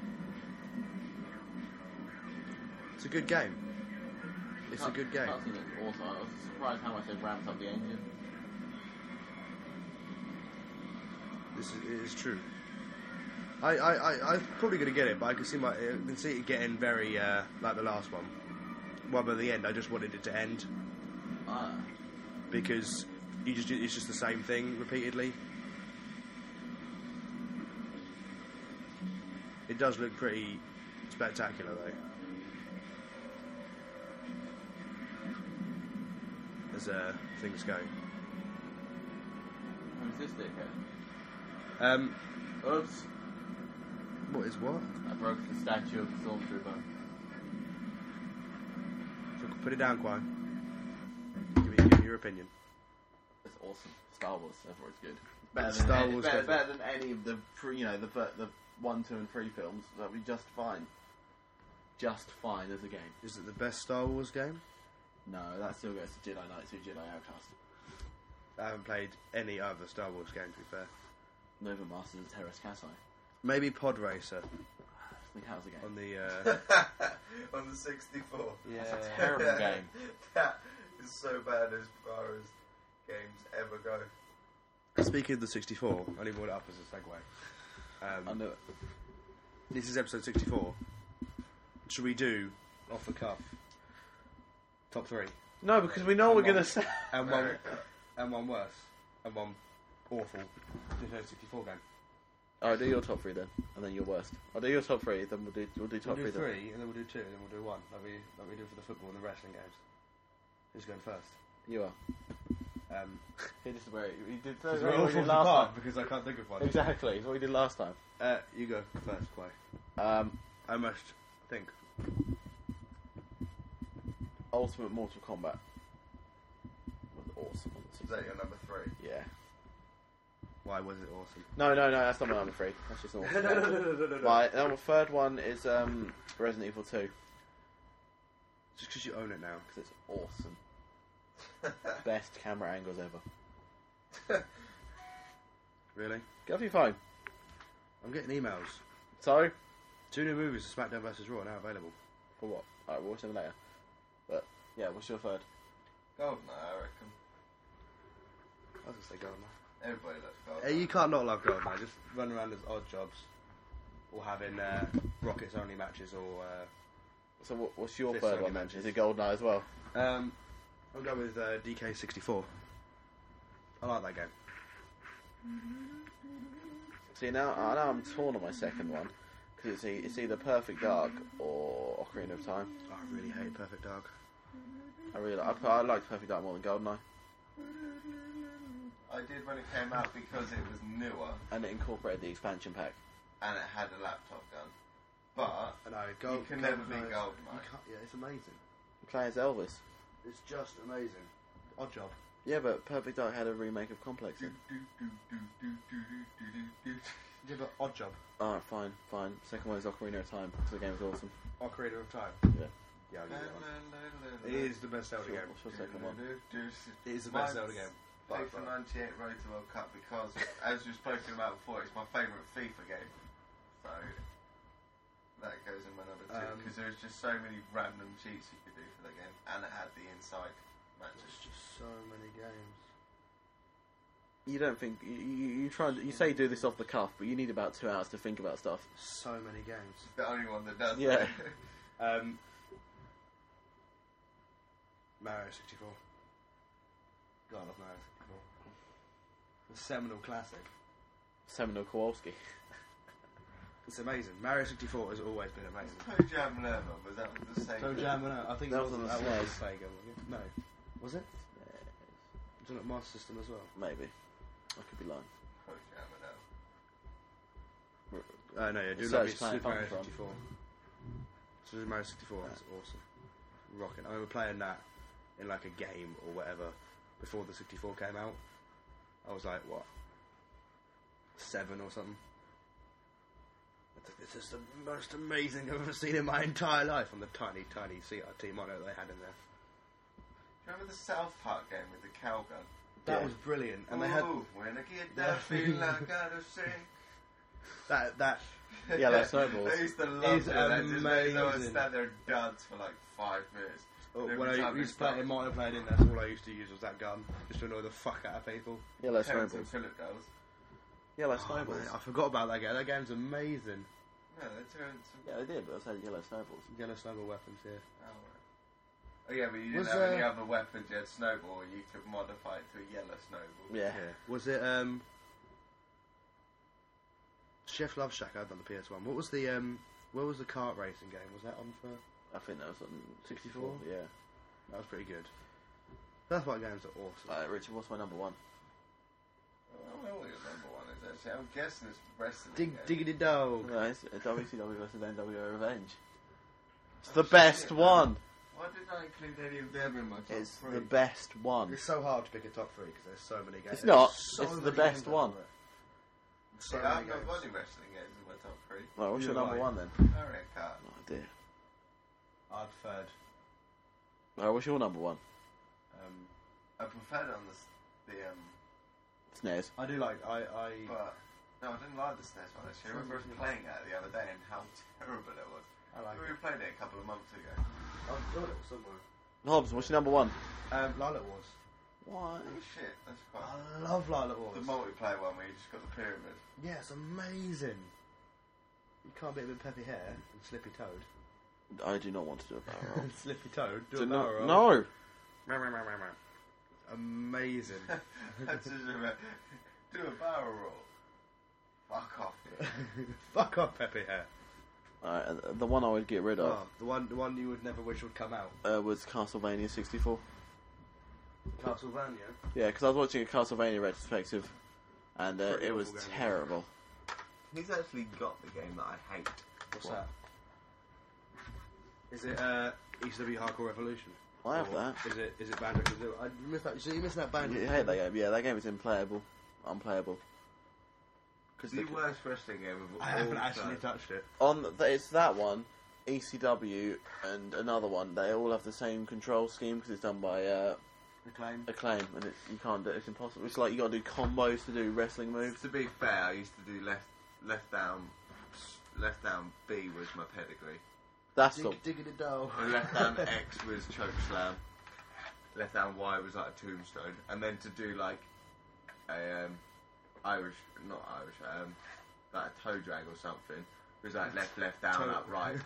Speaker 2: It's a good game. It's a good game.
Speaker 1: Cutscene is awesome. I was surprised how much they've ramped up the engine.
Speaker 2: This is, it is true. I, I, I, I'm probably going to get it, but I can see my, I can see it getting very uh, like the last one. Well, by the end, I just wanted it to end
Speaker 1: Ah.
Speaker 2: because you just it's just the same thing repeatedly. It does look pretty spectacular, though. As uh, things go.
Speaker 1: Who's this dickhead?
Speaker 2: Um,
Speaker 1: Oops.
Speaker 2: what is what?
Speaker 1: I broke the statue of the Stormtrooper.
Speaker 2: Put it down, Qui. Give me, give me your opinion.
Speaker 1: It's awesome. Star Wars, therefore it's good. Better than,
Speaker 2: Star
Speaker 1: any,
Speaker 2: Wars
Speaker 1: better,
Speaker 2: definitely.
Speaker 1: better than any of the, pre- you know, the fir- the one, two, and three films. That'd be just fine. Just fine as a game.
Speaker 2: Is it the best Star Wars game?
Speaker 1: No, that still goes to Jedi Knight two, Jedi Outcast.
Speaker 2: I haven't played any other Star Wars game, to be fair.
Speaker 1: Nova Masters of Terrace Casai.
Speaker 2: Maybe Pod Racer
Speaker 1: I think that was a game.
Speaker 2: on the. Uh,
Speaker 4: On the sixty-four.
Speaker 1: That's a terrible game.
Speaker 4: That is so bad as far as games ever go.
Speaker 2: speaking of the sixty-four, I only brought it up as a segue.
Speaker 1: I
Speaker 2: Um,
Speaker 1: knew it.
Speaker 2: this is episode sixty-four. should we do off the cuff? Top three.
Speaker 1: No, because we know what we're
Speaker 2: And
Speaker 1: going
Speaker 2: one-
Speaker 1: to say.
Speaker 2: And one,
Speaker 4: America.
Speaker 2: and one worse. And one awful Nintendo sixty-four game.
Speaker 1: Alright, do your top three then, and then your worst. I'll do your top three, then we'll do we'll do top
Speaker 2: We'll do
Speaker 1: three.
Speaker 2: three, and then we'll do two, and then we'll do one. Like we, like we do for the football and the wrestling games. Who's going first?
Speaker 1: Then. You are.
Speaker 2: Um,
Speaker 1: Hey, this is where you did.
Speaker 2: Because
Speaker 1: That's
Speaker 2: we're
Speaker 1: what
Speaker 2: all
Speaker 1: we did
Speaker 2: falling
Speaker 1: last
Speaker 2: apart
Speaker 1: time.
Speaker 2: because I can't think of one.
Speaker 1: Exactly, it's what we did last time.
Speaker 2: Uh, you go first, Quay.
Speaker 1: Um,
Speaker 2: I must think.
Speaker 1: Ultimate Mortal Kombat was awesome. on the
Speaker 4: Is that your number three?
Speaker 1: Yeah.
Speaker 2: Why was it awesome?
Speaker 1: No, no, no, that's not my number three. That's just an awesome.
Speaker 2: no, no, no, no, no, no.
Speaker 1: My number third one is um, Resident Evil two
Speaker 2: Just because you own it now.
Speaker 1: because it's awesome. Best camera angles ever.
Speaker 2: Really?
Speaker 1: Get off your phone.
Speaker 2: I'm getting emails.
Speaker 1: So,
Speaker 2: Two new movies of SmackDown versus Raw are now available.
Speaker 1: for what? Alright, we'll watch them later. But yeah, what's your third?
Speaker 4: Goldeneye, I reckon.
Speaker 2: I was going to say Goldeneye.
Speaker 4: Everybody loves
Speaker 2: Uh,
Speaker 4: Goldeneye.
Speaker 2: you can't not love Goldeneye. Just run around as odd jobs. Or having uh, Rockets only matches or... Uh,
Speaker 1: So what, what's your
Speaker 2: Fist
Speaker 1: third
Speaker 2: only
Speaker 1: one then?
Speaker 2: matches.
Speaker 1: Is it GoldenEye as well?
Speaker 2: Um, I'll go with uh, D K sixty-four. I like that game.
Speaker 1: See now, I know I'm torn on my second one because it's, e- it's either Perfect Dark or Ocarina of Time.
Speaker 2: Oh, I really hate Perfect Dark.
Speaker 1: I really like, I, I like Perfect Dark more than GoldenEye,
Speaker 4: I did when it came out because it was newer
Speaker 1: and it incorporated the expansion pack.
Speaker 4: and it had a laptop gun. But
Speaker 2: I know, Gold,
Speaker 4: You can never be
Speaker 2: Goldeneye is-
Speaker 4: Goldeneye.
Speaker 2: you can't- Yeah, it's amazing.
Speaker 1: Playing as Elvis.
Speaker 2: It's just amazing. Odd job.
Speaker 1: Yeah, but Perfect Dark had a remake of Complex in.
Speaker 2: Yeah, but Odd Job.
Speaker 1: Alright, fine, fine. Second one is Ocarina of Time because the game was awesome.
Speaker 2: Ocarina of Time.
Speaker 1: Yeah.
Speaker 2: Yeah, I'll give it one. It is the best Zelda
Speaker 1: Sure,
Speaker 2: game.
Speaker 1: what's your second one?
Speaker 2: It is the best Zelda game. By
Speaker 4: FIFA
Speaker 2: far.
Speaker 4: ninety-eight Road to World Cup because, as we've spoken about before, it's my favourite FIFA game. So that goes in my number two
Speaker 2: Um,
Speaker 4: because there's just so many random cheats you could do for the game, and it had the inside
Speaker 2: There's
Speaker 4: matches.
Speaker 2: just so many games.
Speaker 1: You don't think you, you, you try and you say do this off the cuff, but you need about two hours to think about stuff.
Speaker 2: So many games.
Speaker 4: It's the only one that does.
Speaker 1: Yeah.
Speaker 4: that.
Speaker 2: Um, Mario sixty-four. God, I love Mario sixty-four. The seminal classic.
Speaker 1: Seminole Kowalski.
Speaker 2: It's amazing. Mario sixty-four has always been amazing.
Speaker 4: Toe Jam Lerma, was that the same?
Speaker 2: Toe Jam, no, I think
Speaker 1: That
Speaker 2: it
Speaker 1: was on the
Speaker 2: that
Speaker 1: S N E S.
Speaker 2: was Sega, wasn't it? No. Was it? Was it on Master System as well?
Speaker 1: Maybe. I could be lying.
Speaker 4: Toe Jam Lerma.
Speaker 2: Uh, no, yeah, do
Speaker 1: Research
Speaker 2: love it.
Speaker 1: Planet
Speaker 2: Super Mario
Speaker 1: Funky
Speaker 2: sixty-four. Super Mario sixty-four is awesome. Rocking. I remember playing that in like a game or whatever before the sixty-four came out. I was like, what? Seven or something. This is the most amazing I've ever seen in my entire life on the tiny, tiny C R T monitor they had in there.
Speaker 4: Do you remember the South Park game with the cow gun?
Speaker 2: That
Speaker 1: Yeah.
Speaker 2: was brilliant. And they had
Speaker 4: Ooh, when I get that feeling I gotta sing.
Speaker 2: that, that
Speaker 1: Yellow Snowballs.
Speaker 4: I used to love
Speaker 2: It's
Speaker 4: it. I just made no one
Speaker 2: amazing.
Speaker 4: stand there and dance for like five minutes.
Speaker 2: Oh,
Speaker 4: Every
Speaker 2: when I
Speaker 4: time
Speaker 2: used to
Speaker 4: we
Speaker 2: play in
Speaker 4: start-
Speaker 2: multiplayer in, that's all I used to use was that gun, just to annoy the fuck out of people.
Speaker 1: Yellow
Speaker 4: Terrence and
Speaker 1: Snowballs.
Speaker 4: Phillip girls.
Speaker 1: Yellow
Speaker 2: Oh,
Speaker 1: Snowballs.
Speaker 2: man, I forgot about that game. That game's amazing.
Speaker 4: No, they're Terrence and
Speaker 1: Yeah, they did, but I said Yellow Snowballs.
Speaker 2: Yellow snowball weapons, yeah.
Speaker 4: Oh, right. Oh yeah, but you didn't
Speaker 2: Was,
Speaker 4: have any
Speaker 2: uh,
Speaker 4: other weapons. You had snowball. You could modify it to a yellow snowball.
Speaker 1: Yeah.
Speaker 2: Was it um Chef Love Shack? I had on the P S one. What was the um? Where was the kart racing game? Was that on for?
Speaker 1: I think that was on sixty-four. Yeah.
Speaker 2: That was pretty good. That's why games are awesome.
Speaker 1: Uh, Richard, what's my number one?
Speaker 4: I don't know what your number one is actually. I'm guessing it's wrestling.
Speaker 2: Dig,
Speaker 4: game.
Speaker 2: diggity dog.
Speaker 1: No, it's W C W versus N W O Revenge. It's the best one.
Speaker 4: Why did I include any of them in my top
Speaker 1: It's
Speaker 4: three?
Speaker 1: the best one.
Speaker 2: It's so hard to pick a top three because there's so many games.
Speaker 1: It's not.
Speaker 2: There's so
Speaker 1: It's the
Speaker 2: many
Speaker 1: best
Speaker 2: games
Speaker 1: one.
Speaker 2: out there.
Speaker 4: See,
Speaker 2: So
Speaker 4: I've
Speaker 2: many
Speaker 4: not
Speaker 2: games.
Speaker 4: got any wrestling games in my top three.
Speaker 1: Right, what's your
Speaker 2: You're
Speaker 1: number
Speaker 2: right.
Speaker 1: one then?
Speaker 4: Mario Kart.
Speaker 1: Oh dear.
Speaker 2: I'd third.
Speaker 1: Alright, what's your number one?
Speaker 2: Um,
Speaker 4: I preferred it on the, s- the um,
Speaker 1: S N E S.
Speaker 2: I do like I I.
Speaker 4: but no, I didn't like the S N E S one actually. I remember us playing it the other day and how terrible it was.
Speaker 2: I like
Speaker 4: we
Speaker 2: it.
Speaker 4: played it a couple of months ago.
Speaker 2: I've got it somewhere.
Speaker 1: Hobbs, what's your number one?
Speaker 2: Um, Lilac Wars.
Speaker 1: Why?
Speaker 4: Oh shit, that's quite.
Speaker 2: I love Lilac Wars.
Speaker 4: The multiplayer one where you just got the pyramid.
Speaker 2: Yeah, it's amazing. You can't beat it with peppy hair and slippy toad.
Speaker 1: I do not want to do a barrel roll.
Speaker 2: Slippy Toad, do,
Speaker 1: Do
Speaker 2: a
Speaker 1: not-
Speaker 2: barrel roll.
Speaker 1: no!
Speaker 2: Amazing.
Speaker 4: That's just about, do a barrel roll. Fuck off.
Speaker 2: Fuck off, Peppy Hair.
Speaker 1: Alright, uh, the one I would get rid of
Speaker 2: Oh, the one, the one you would never wish would come out.
Speaker 1: uh, was Castlevania sixty-four.
Speaker 2: Castlevania.
Speaker 1: Yeah, because I was watching a Castlevania retrospective, and uh,
Speaker 2: Pretty
Speaker 1: it was
Speaker 2: awful game.
Speaker 1: terrible.
Speaker 4: He's actually got the game that I hate.
Speaker 2: What's
Speaker 1: What?
Speaker 2: that? Is it uh, E C W Hardcore Revolution?
Speaker 1: I have
Speaker 2: Or
Speaker 1: that.
Speaker 2: Is it? Is it Banjo Kazooie? I missed that. So you missed that Banjo?
Speaker 1: You hate that game? Yeah, that game is unplayable. Unplayable.
Speaker 4: It's
Speaker 1: Because
Speaker 4: the worst wrestling game of all
Speaker 2: I haven't
Speaker 4: time.
Speaker 2: actually touched it.
Speaker 1: on the, it's that one, E C W, and another one. They all have the same control scheme because it's done by uh,
Speaker 2: Acclaim.
Speaker 1: Acclaim, and it, you can't do it. It's impossible. It's like you got to do combos to do wrestling moves.
Speaker 4: To be fair, I used to do left left down left down B was my pedigree.
Speaker 1: That's the
Speaker 2: Dig, diggity dough.
Speaker 4: And left down X was choke slam. Left down Y was like a tombstone, and then to do like a um, Irish, not Irish, um, like a toe drag or something. It was like left, left, down,
Speaker 2: Toe-
Speaker 4: up, right.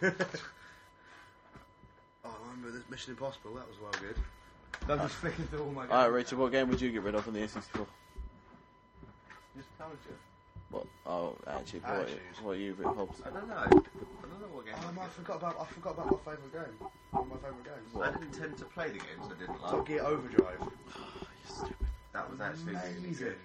Speaker 2: Oh, I remember this Mission Impossible. That was well good. That was flicking through all my.
Speaker 1: Alright,
Speaker 2: games.
Speaker 1: Richard. What game would you get rid of on the N sixty-four?
Speaker 4: Just told you.
Speaker 1: What? Oh, actually, what,
Speaker 2: Attitude.
Speaker 1: what are you, Rick Hobbs?
Speaker 4: I don't know. I don't know what game.
Speaker 2: Oh,
Speaker 4: I'd
Speaker 2: man, I
Speaker 4: get.
Speaker 2: forgot about. I forgot about my favourite game. One of my favourite games.
Speaker 4: I didn't tend to play the games I didn't
Speaker 2: Top
Speaker 4: like.
Speaker 2: Gear Overdrive.
Speaker 1: You stupid.
Speaker 4: That was actually really
Speaker 2: Amazing.
Speaker 4: good.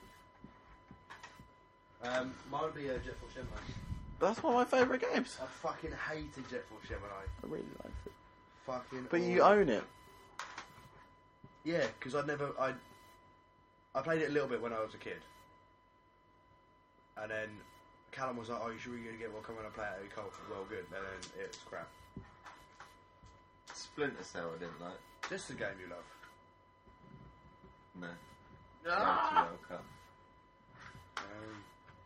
Speaker 2: Um, mine would be uh, Jet Force Gemini.
Speaker 1: That's one of my favourite games.
Speaker 2: I fucking hated Jet Force Gemini.
Speaker 1: I really liked it.
Speaker 2: Fucking.
Speaker 1: But you
Speaker 2: awful.
Speaker 1: own it.
Speaker 2: Yeah, because I'd never. I. I played it a little bit when I was a kid. And then Callum was like, "Oh, you should really get one. Come on and play it. It's cold. It's well good." And then it was crap.
Speaker 4: Splinter Cell I didn't like.
Speaker 2: Just the game you love.
Speaker 4: No.
Speaker 1: Ah!
Speaker 4: World Cup.
Speaker 2: Um,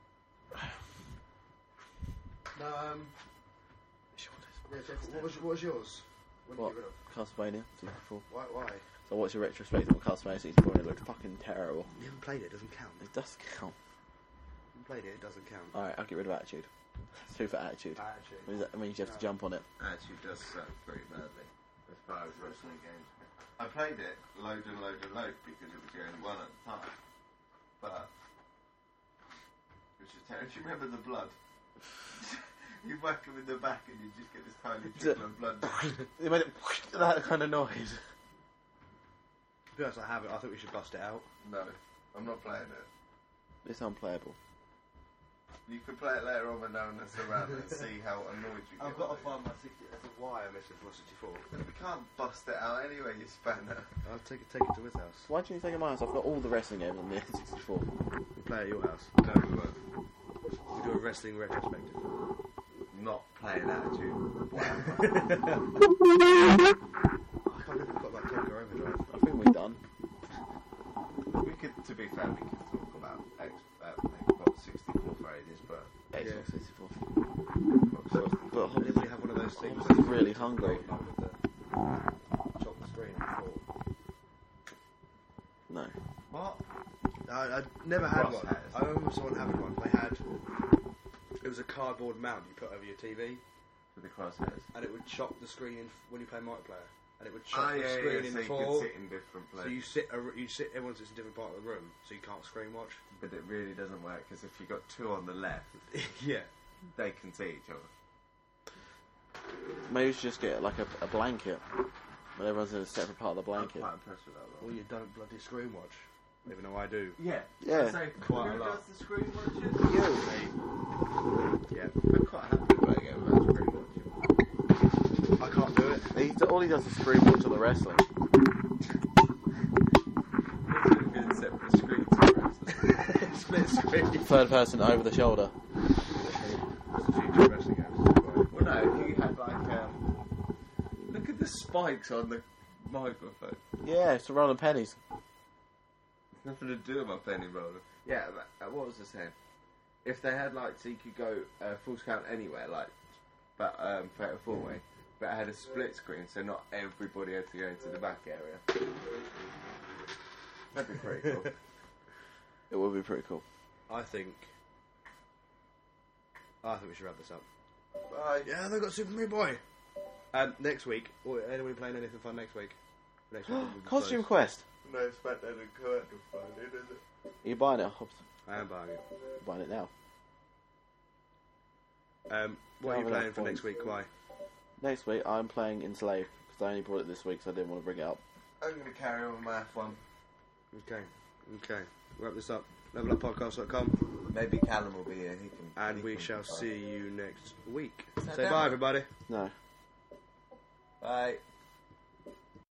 Speaker 2: no, um, yeah, Jeff, what was what was yours? What did
Speaker 1: What?
Speaker 2: you get rid of?
Speaker 1: Castlevania sixty-four.
Speaker 2: Why? Why?
Speaker 1: So I watched a retrospective of Castlevania sixty-four and it looked fucking terrible.
Speaker 2: You haven't played it. It doesn't count.
Speaker 1: It does count.
Speaker 2: You haven't played it. It doesn't count.
Speaker 1: Alright, I'll get rid of Attitude. Two for Attitude.
Speaker 2: Actually,
Speaker 1: Means that means you have to
Speaker 2: No.
Speaker 1: jump on it.
Speaker 4: Actually does suck pretty badly as far as wrestling games. I played it load and load and load because it was the only one at the time. But which is terrible. Do you remember the blood? You whack him in the back and you just get this tiny trickle of blood.
Speaker 1: It made it that kind of noise.
Speaker 2: to be honest, I have it. I think we should bust it out.
Speaker 4: No, I'm not playing it.
Speaker 1: It's unplayable.
Speaker 4: You can play it later on when no one is around and see how annoyed you get.
Speaker 2: I've got to
Speaker 4: with it.
Speaker 2: find my sixty. That's why I missed it for sixty-four.
Speaker 4: We can't bust it out anyway, you spanner.
Speaker 2: I'll take it. Take it to his house.
Speaker 1: Why do you take it my house? I've got all the wrestling games on the N sixty-four.
Speaker 2: We play at your house.
Speaker 4: No, we won't.
Speaker 2: We do a wrestling retrospective.
Speaker 4: Not playing Attitude.
Speaker 2: I can't believe we got about Top Gear Overdrive.
Speaker 1: I think we're done.
Speaker 4: We could, to be fair, we could talk about X, uh, Xbox sixty-four for ages, but
Speaker 1: Xbox sixty-four.
Speaker 4: Xbox
Speaker 1: But,
Speaker 4: sixty-four.
Speaker 1: but
Speaker 2: I didn't really have one of those things.
Speaker 1: I'm really hungry.
Speaker 2: Like with the chop the screen before.
Speaker 1: No.
Speaker 4: What?
Speaker 2: I, I never had one.
Speaker 4: Crosshairs.
Speaker 2: I remember someone having one. They had. It was a cardboard mount you put over your T V,
Speaker 4: For the crosshairs.
Speaker 2: and it would chop the screen in f- when you play multiplayer, and it would chop
Speaker 4: Oh,
Speaker 2: the
Speaker 4: yeah, yeah,
Speaker 2: screen
Speaker 4: so
Speaker 2: in
Speaker 4: you
Speaker 2: four.
Speaker 4: could sit in different
Speaker 2: So
Speaker 4: places.
Speaker 2: you sit, ar- you sit. Everyone sits in a different part of the room, so you can't screen watch.
Speaker 4: But it really doesn't work, because if you've got two on the left,
Speaker 2: yeah.
Speaker 4: they can see each other.
Speaker 1: Maybe we should just get like a, a blanket. But everyone's in a separate part of the
Speaker 4: I'm
Speaker 1: blanket.
Speaker 4: quite impressed with that
Speaker 2: Well,
Speaker 4: one.
Speaker 2: you don't bloody screen watch, even though I do.
Speaker 4: Yeah.
Speaker 1: Yeah.
Speaker 4: So,
Speaker 2: Quite
Speaker 4: who
Speaker 2: a lot.
Speaker 4: does the screen watching?
Speaker 1: You.
Speaker 2: Yeah.
Speaker 4: I'm quite happy to play a game without screen watching.
Speaker 2: I can't do it.
Speaker 1: He, all he does is screen watch on the wrestling.
Speaker 4: It's going to be in separate screens for wrestling.
Speaker 2: Split screen.
Speaker 1: Third person over the shoulder.
Speaker 2: It's a future wrestling game.
Speaker 4: Well, no, if you had like, um, look at the spikes on the microphone.
Speaker 1: Yeah, it's to rolling pennies.
Speaker 4: Nothing to do with my penny roller. Yeah, but, uh, what was I saying? If they had like, so you could go uh, full count anywhere, like, but um, fatal four way, but it had a split screen, so not everybody had to go into the back area. That'd be pretty cool.
Speaker 1: It would be pretty cool.
Speaker 2: I think. I think we should wrap this up.
Speaker 4: Bye.
Speaker 2: Yeah, they got Super Meat Boy. Um, next week, or anyone playing anything fun next week? Next week we'll be
Speaker 1: Costume
Speaker 2: closed.
Speaker 1: Quest.
Speaker 4: No Spectre and Collector funded, is it?
Speaker 1: Are you buying it? I'm
Speaker 2: I am buying it.
Speaker 1: buying it now.
Speaker 2: Um, what are you
Speaker 1: Have
Speaker 2: playing
Speaker 1: enough
Speaker 2: for next
Speaker 1: points.
Speaker 2: week? Why?
Speaker 1: Next week, I'm playing Enslaved because I only brought it this week, so I didn't want to bring it up.
Speaker 4: I'm going to carry on with my F one.
Speaker 2: Okay, okay. Wrap this up. level up podcast dot com,
Speaker 4: Maybe Callum will be here. He can.
Speaker 2: and
Speaker 4: he
Speaker 2: we
Speaker 4: can
Speaker 2: shall
Speaker 4: decide.
Speaker 2: see you next week.
Speaker 4: Sit
Speaker 2: Say
Speaker 4: down.
Speaker 2: bye, everybody.
Speaker 1: No.
Speaker 4: Bye.